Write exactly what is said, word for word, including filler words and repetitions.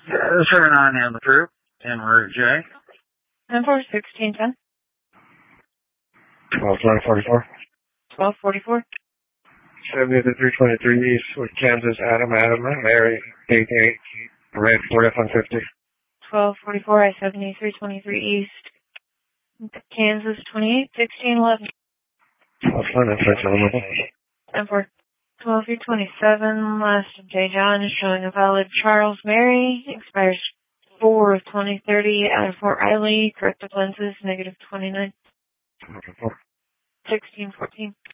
zero nine and the group, en route J. ten four sixteen ten. twelve twenty forty-four. twelve forty-four. seventy to three twenty-three East with Kansas, Adam, Adam, and Mary, eight eight, red, four F one fifty. twelve forty-four, I seventy, three twenty-three East, Kansas, twenty-eight sixteen eleven. twelve twenty, six eleven. ten four. twelve three twenty-seven, last of J. John is showing a valid Charles Mary, expires four of twenty thirty out of Fort Riley, corrective lenses, negative twenty-nine. sixteen fourteen.